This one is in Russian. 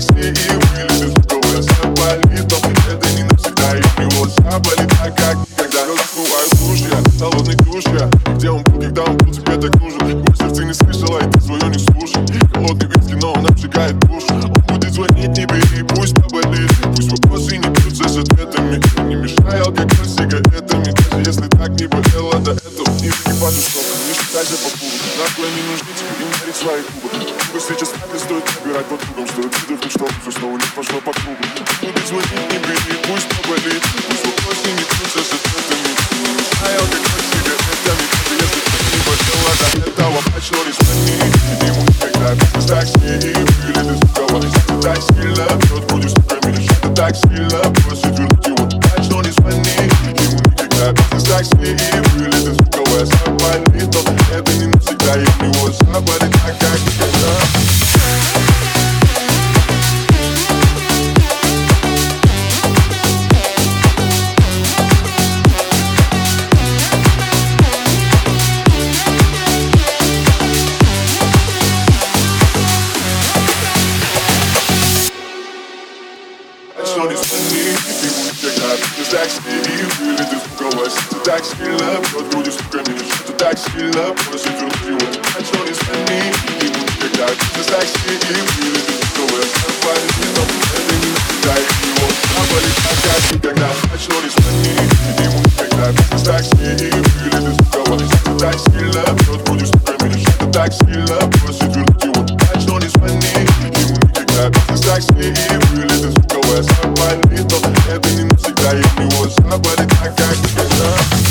такси и вылеты звуковые заболит, но это не навсегда, и у него заболит. А как никогда раскрываю душ я, холодный душ я. Где он был, когда он был тебе так нужен? Мое сердце не слышало, и ты свое не слушай. Холодный виски, но он обжигает душу. Он будет звонить, не бери, пусть поболит. Пусть вопросы не бьются с ответами. Не мешай алкоголь сигаретами. Даже если так не болело до этого. Не закипай душом, не считайся по кругу. Нахуй не нужны тебе и мерить свои губы. Много встречи с нами стоит убирать по кругам. Стоит выдохнуть, чтобы все снова не пошло по кругу. Будет звонить, не бери, пусть поболит. Пусть вопросы не бьются с ответами. Не мешай алкоголь сигаретами. Даже если так не болело до этого. Начал не звони, ему никогда без такси и вылеты звуковые. Ты так сильно бьет, будешь стуками лежать. Ты так сильно просит вернуть его. Начал не звони, ему никогда без такси и вылеты звуковые. Заболит, но это не навсегда, и у него заболит, а как никогда. Начал не звони, ему никогда без такси и вылеты звуковые. Ты так сильно бьет, будешь стуками лежать. Ты так сильно просит вернуть его. Начал не звони, ему никогда без такси и вылеты звуковые. Заболит, но это не навсегда, и у него заболит, а как никогда. Начал не звони, ему никогда без такси и вылеты звуковые. Ты так сильно бьет, будешь стуками лежать. Ты так сильно просит вернуть его. Начал не звони, ему никогда без такси и вылеты звуковые. Заболит, но это не навсегда, и у него заболит, а как никогда.